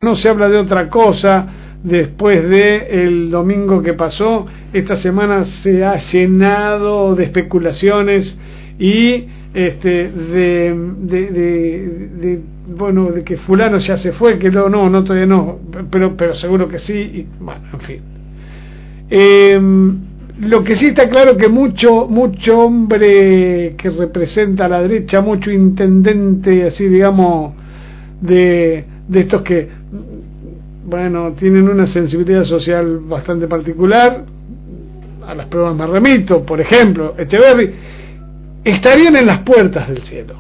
No se habla de otra cosa después de el domingo que pasó. Esta semana se ha llenado de especulaciones y bueno, de que fulano ya se fue, que no todavía no, pero seguro que sí, y bueno, en fin. Lo que sí está claro que mucho hombre que representa a la derecha, mucho intendente, así digamos, de estos que, bueno, tienen una sensibilidad social bastante particular, a las pruebas me remito, por ejemplo, Echeverri, estarían en las puertas del cielo,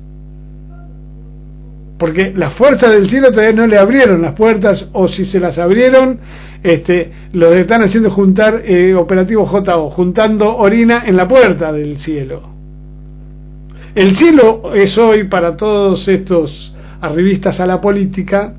porque las fuerzas del cielo todavía no le abrieron las puertas, o si se las abrieron, lo están haciendo juntar operativo JO, juntando orina en la puerta del cielo. El cielo es hoy para todos estos arribistas a la política,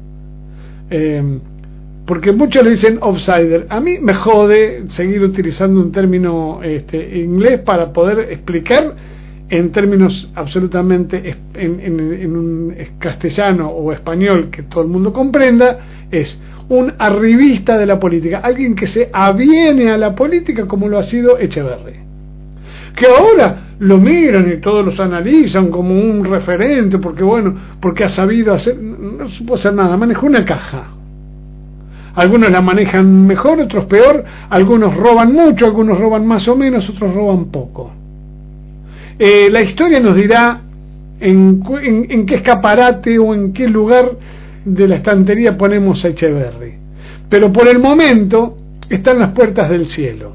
porque muchos le dicen outsider. A mí me jode seguir utilizando un término inglés para poder explicar en términos absolutamente en un castellano o español que todo el mundo comprenda. Es un arribista de la política, alguien que se aviene a la política como lo ha sido Echeverri, que ahora lo miran y todos los analizan como un referente, porque ha sabido hacer, no supo hacer nada, manejó una caja. Algunos la manejan mejor, otros peor, algunos roban mucho, algunos roban más o menos, otros roban poco. La historia nos dirá en qué escaparate o en qué lugar de la estantería ponemos a Echeverri, pero por el momento está en las puertas del cielo.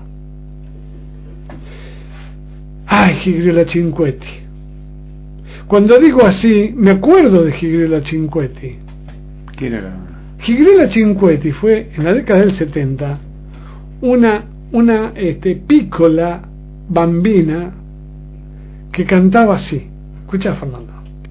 Ay, Gigliola Cinquetti. Cuando digo así, me acuerdo de Gigliola Cinquetti. ¿Quién era? Gigliola Cinquetti fue, en la década del 70, una piccola bambina que cantaba así. Escucha, Fernando.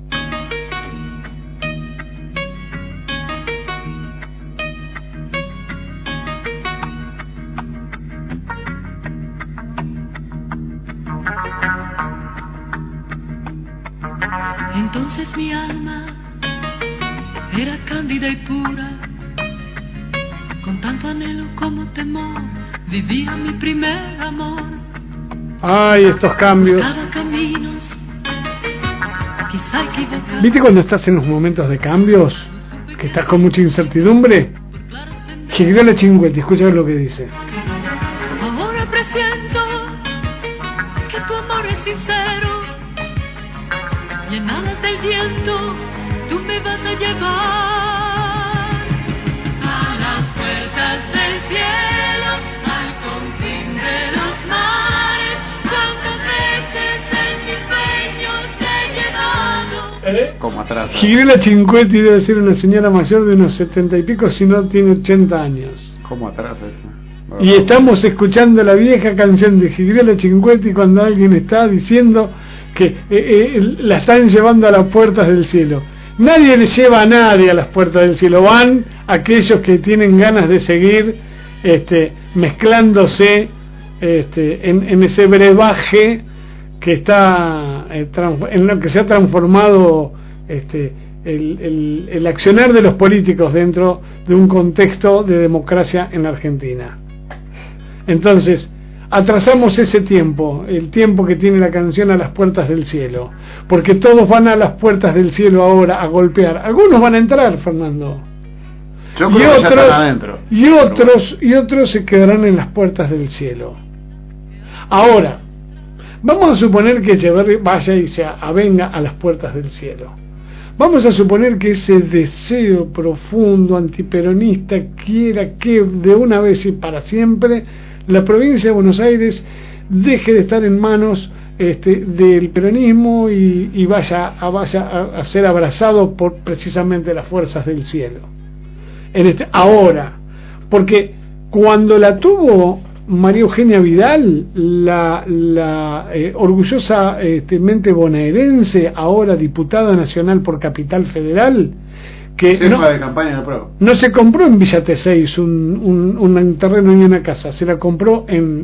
Entonces mi alma era cándida y pura, con tanto anhelo como temor vivía mi primer amor. Ay, estos cambios. Caminos, quizá equivocado. ¿Viste cuando estás en los momentos de cambios? Que estás con mucha incertidumbre. Gigliola Cinquetti, escucha lo que dice. Ahora presiento que tu amor es sincero, y en alas del viento tú me vas a llevar a las puertas del cielo, al confín de los mares. Cuántas veces en mis sueños te he llevado. Como atrás. Gigliola Cinquetti debe ser una señora mayor de unos 70 y pico, si no tiene 80 años. Como atrás. Y estamos escuchando la vieja canción de Gigliola Cinquetti cuando alguien está diciendo que la están llevando a las puertas del cielo. Nadie le lleva a nadie a las puertas del cielo, van aquellos que tienen ganas de seguir mezclándose en ese brebaje que está en lo que se ha transformado el accionar de los políticos dentro de un contexto de democracia en la Argentina. Entonces atrasamos ese tiempo, el tiempo que tiene la canción A las puertas del cielo, porque todos van a las puertas del cielo ahora a golpear. Algunos van a entrar, Fernando, yo creo que ya están adentro, y otros se quedarán en las puertas del cielo. Ahora vamos a suponer que Echeverri vaya y se avenga a las puertas del cielo. Vamos a suponer que ese deseo profundo antiperonista quiera que de una vez y para siempre la provincia de Buenos Aires deje de estar en manos del peronismo y vaya a ser abrazado por precisamente las fuerzas del cielo. Ahora, porque cuando la tuvo María Eugenia Vidal, la orgullosa mente bonaerense, ahora diputada nacional por Capital Federal, que de campaña no se compró en Villa T6 un terreno ni una casa, se la compró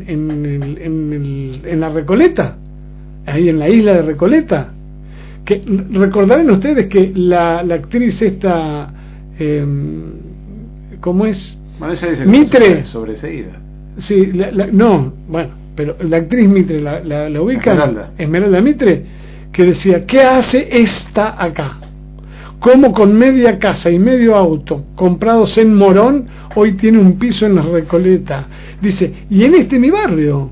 en la Recoleta, ahí en la isla de Recoleta, que recordarán ustedes que la actriz esta ¿cómo es? Bueno, ella dice Mitre. Sobreseída. Sí, no, bueno, pero la actriz Mitre, la ubica, Esmeralda Mitre, que decía, ¿qué hace esta acá? ¿Cómo con media casa y medio auto comprados en Morón hoy tiene un piso en la Recoleta? Dice, y en mi barrio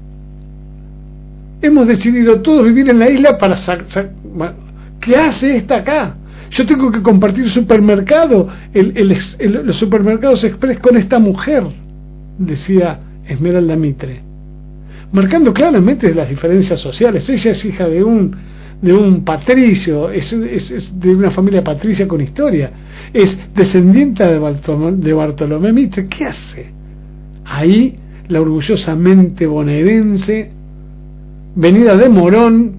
hemos decidido todos vivir en la isla para bueno, ¿qué hace esta acá? Yo tengo que compartir supermercado, los supermercados express con esta mujer, decía Esmeralda Mitre, marcando claramente las diferencias sociales. Ella es hija de un patricio, es de una familia patricia con historia, es descendiente de Bartolomé Mitre. ¿Qué hace ahí la orgullosamente bonaerense, venida de Morón,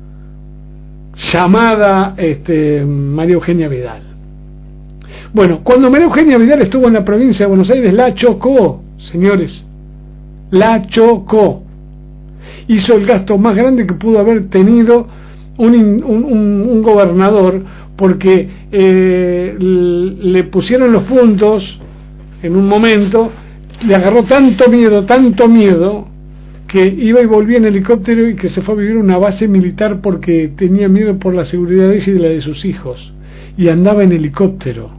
llamada María Eugenia Vidal? Bueno, cuando María Eugenia Vidal estuvo en la provincia de Buenos Aires, la chocó, señores, la chocó. Hizo el gasto más grande que pudo haber tenido un gobernador, porque le pusieron los puntos en un momento, le agarró tanto miedo, que iba y volvía en helicóptero y que se fue a vivir a una base militar porque tenía miedo por la seguridad de ella y de la de sus hijos, y andaba en helicóptero.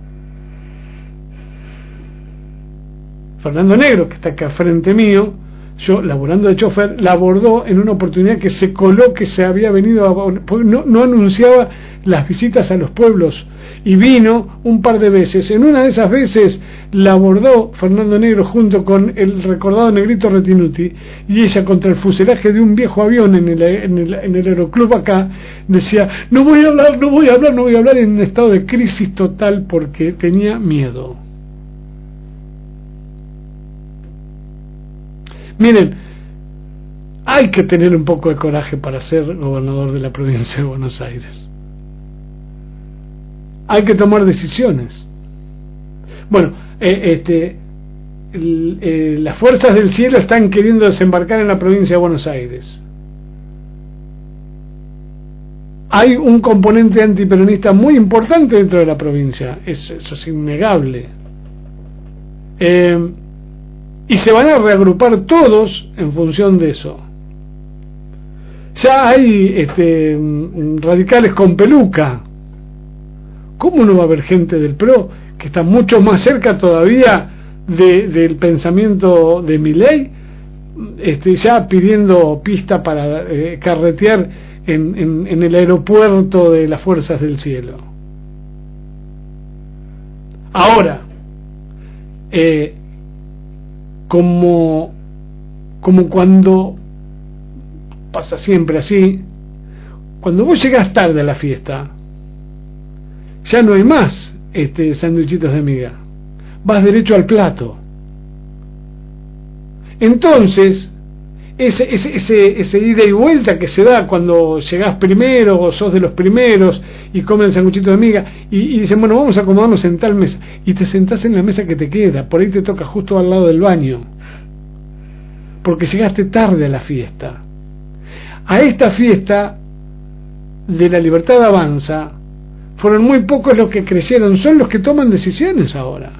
Fernando Negro, que está acá frente mío, yo laborando de chofer, la abordó en una oportunidad que se coló, que se había venido no anunciaba las visitas a los pueblos, y vino un par de veces. En una de esas veces la abordó Fernando Negro junto con el recordado Negrito Retinuti, y ella, contra el fuselaje de un viejo avión en el aeroclub acá, decía, no voy a hablar, en un estado de crisis total porque tenía miedo. Miren, hay que tener un poco de coraje para ser gobernador de la provincia de Buenos Aires. Hay que tomar decisiones. Bueno, las fuerzas del cielo están queriendo desembarcar en la provincia de Buenos Aires. Hay un componente antiperonista muy importante dentro de la provincia, eso es innegable. Y se van a reagrupar todos en función de eso. Ya hay radicales con peluca. ¿Cómo no va a haber gente del PRO que está mucho más cerca todavía del pensamiento de Milei, ya pidiendo pista para carretear en el aeropuerto de las fuerzas del cielo? Ahora, como cuando pasa siempre así, cuando vos llegás tarde a la fiesta, ya no hay más sanduichitos de miga, vas derecho al plato. Entonces ese ida y vuelta que se da cuando llegás primero o sos de los primeros y comen sanguchitos de miga y dicen, bueno, vamos a acomodarnos en tal mesa, y te sentás en la mesa que te queda, por ahí te toca justo al lado del baño porque llegaste tarde a la fiesta. A esta fiesta de la Libertad Avanza fueron muy pocos los que crecieron, son los que toman decisiones ahora.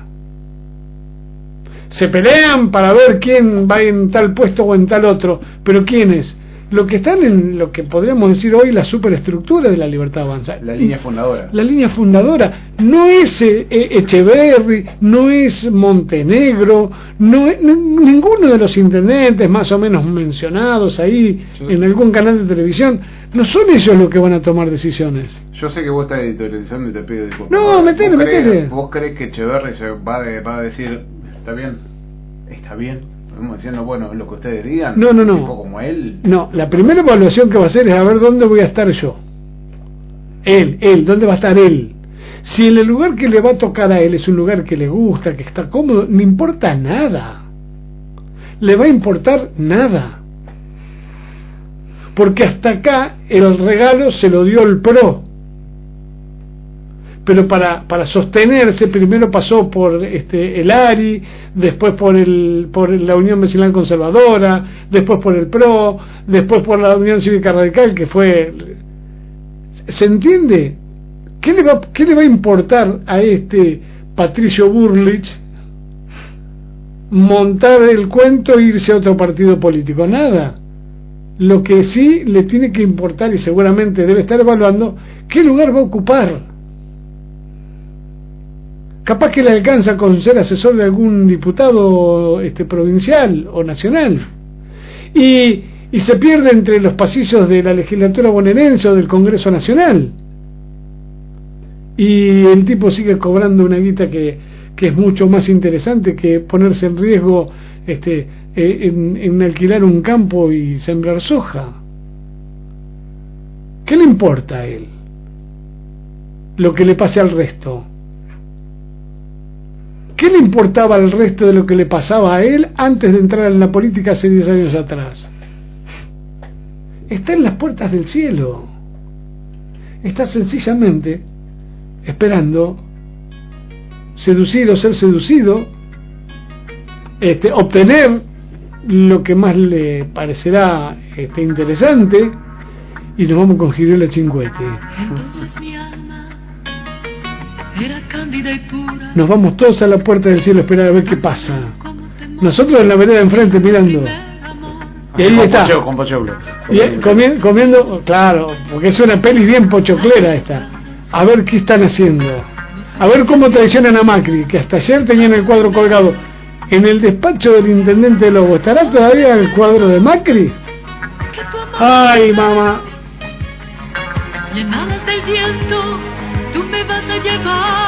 Se pelean para ver quién va en tal puesto o en tal otro, pero ¿quiénes? Los que están en lo que podríamos decir hoy la superestructura de la Libertad Avanza. La línea fundadora. La línea fundadora. No es Echeverri, no es Montenegro, ninguno de los intendentes más o menos mencionados ahí en algún canal de televisión. No son ellos los que van a tomar decisiones. Yo sé que vos estás editorializando y te pido disculpas. No, metele. ¿Vos crees que Echeverri se va a decir, está bien? Vamos diciendo, bueno, lo que ustedes digan. No. Tipo como él. No, la primera evaluación que va a hacer es a ver dónde voy a estar yo. Él, ¿dónde va a estar él? Si el lugar que le va a tocar a él es un lugar que le gusta, que está cómodo, no importa nada. Le va a importar nada. Porque hasta acá el regalo se lo dio el PRO. Pero para sostenerse primero pasó por el ARI, después por la Unión Vecinal Conservadora, después por el PRO, después por la Unión Cívica Radical, que fue... ¿Se entiende? ¿Qué le va a importar a este Patricio Bullrich montar el cuento e irse a otro partido político? Nada. Lo que sí le tiene que importar, y seguramente debe estar evaluando, qué lugar va a ocupar. Capaz que le alcanza con ser asesor de algún diputado provincial o nacional, y se pierde entre los pasillos de la legislatura bonaerense o del Congreso Nacional, y el tipo sigue cobrando una guita que es mucho más interesante que ponerse en riesgo en alquilar un campo y sembrar soja. ¿Qué le importa a él lo que le pase al resto? ¿Qué le importaba al resto de lo que le pasaba a él antes de entrar en la política hace 10 años atrás? Está en las puertas del cielo. Está sencillamente esperando seducir o ser seducido, obtener lo que más le parecerá interesante, y nos vamos con Giriola Cinquetti. Entonces mi alma era cándida y pura. Nos vamos todos a la puerta del cielo a esperar a ver qué pasa. Nosotros en la vereda de enfrente mirando. Y ahí está. Con pochoclo. Y comiendo, claro, porque es una peli bien pochoclera esta. A ver qué están haciendo. A ver cómo traicionan a Macri, que hasta ayer tenían el cuadro colgado en el despacho del intendente Lobo. ¿Estará todavía el cuadro de Macri? Ay, mamá. Llenadas del viento, tú me vas a llevar.